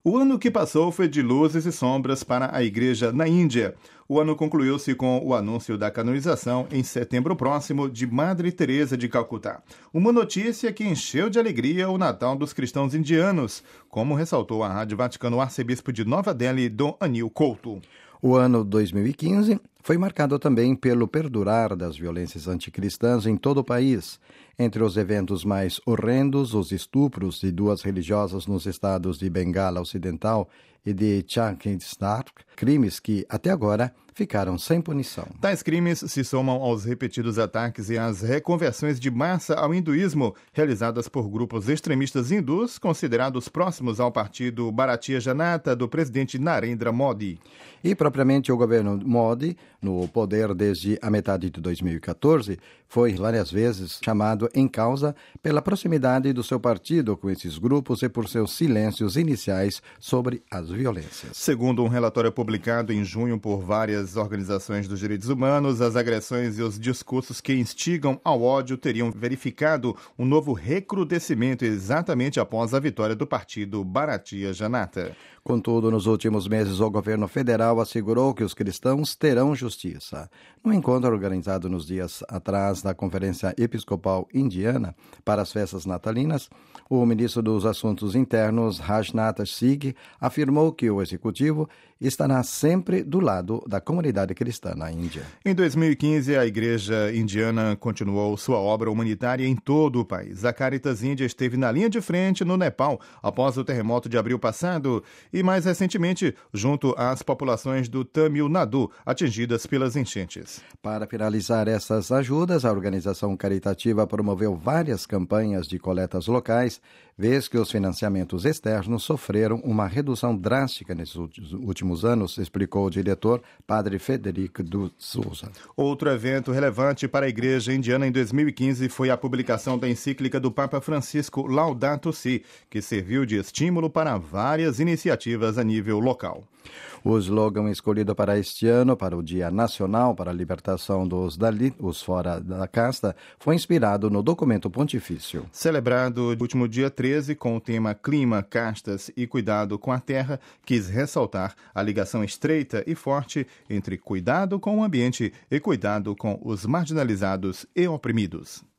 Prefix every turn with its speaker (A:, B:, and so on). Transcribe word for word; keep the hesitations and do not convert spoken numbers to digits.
A: O ano que passou foi de luzes e sombras para a igreja na Índia. O ano concluiu-se com o anúncio da canonização, em setembro próximo, de Madre Teresa de Calcutá. Uma notícia que encheu de alegria o Natal dos cristãos indianos, como ressaltou a Rádio Vaticano o arcebispo de Nova Delhi, Dom Anil Couto.
B: O ano dois mil e quinze foi marcado também pelo perdurar das violências anticristãs em todo o país. Entre os eventos mais horrendos, os estupros de duas religiosas nos estados de Bengala Ocidental e de Chhattisgarh, crimes que, até agora, ficaram sem punição.
A: Tais crimes se somam aos repetidos ataques e às reconversões de massa ao hinduísmo realizadas por grupos extremistas hindus considerados próximos ao partido Bharatiya Janata do presidente Narendra Modi.
B: E, propriamente, o governo Modi, no poder desde a metade de dois mil e quatorze, foi várias vezes chamado em causa pela proximidade do seu partido com esses grupos e por seus silêncios iniciais sobre as violências.
A: Segundo um relatório publicado em junho por várias organizações dos direitos humanos, as agressões e os discursos que instigam ao ódio teriam verificado um novo recrudescimento exatamente após a vitória do partido Bharatiya Janata.
B: Contudo, nos últimos meses, o governo federal assegurou que os cristãos terão justiça. No encontro organizado nos dias atrás da Conferência Episcopal Indiana para as festas natalinas, o ministro dos Assuntos Internos, Rajnath Singh, afirmou que o executivo estará sempre do lado da comunidade cristã na Índia.
A: Em dois mil e quinze, a Igreja Indiana continuou sua obra humanitária em todo o país. A Caritas Índia esteve na linha de frente no Nepal após o terremoto de abril passado e, mais recentemente, junto às populações do Tamil Nadu, atingidas pelas enchentes.
B: Para finalizar essas ajudas, a organização caritativa promoveu várias campanhas de coletas locais, vez que os financiamentos externos sofreram uma redução drástica nesses últimos anos, explicou o diretor, Padre Federico de Souza.
A: Outro evento relevante para a Igreja Indiana em dois mil e quinze foi a publicação da encíclica do Papa Francisco Laudato Si, que serviu de estímulo para várias iniciativas a nível local.
B: O slogan escolhido para este ano, para o Dia Nacional para a Libertação dos Dalit, os fora da casta, foi inspirado no documento pontifício.
A: Celebrado no último dia treze com o tema Clima, Castas e Cuidado com a Terra, quis ressaltar a ligação estreita e forte entre cuidado com o ambiente e cuidado com os marginalizados e oprimidos.